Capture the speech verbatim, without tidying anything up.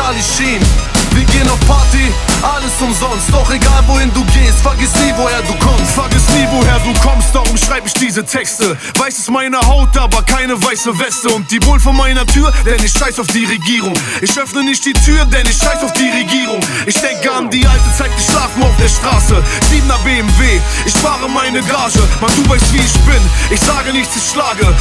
Charlie Sheen. Wir gehen auf Party, alles umsonst. Doch egal wohin du gehst, vergiss nie woher du kommst. Vergiss nie woher du kommst, darum schreib ich diese Texte. Weiß ist meine Haut, aber keine weiße Weste. Und die wohl vor meiner Tür, denn ich scheiß auf die Regierung. Ich öffne nicht die Tür, denn ich scheiß auf die Regierung. Ich denke an die alte Zeit, die schlafen auf der Straße. Siebener B M W, ich fahre meine Gage. Mann, du weißt wie ich bin, ich sage nichts, ich schlage.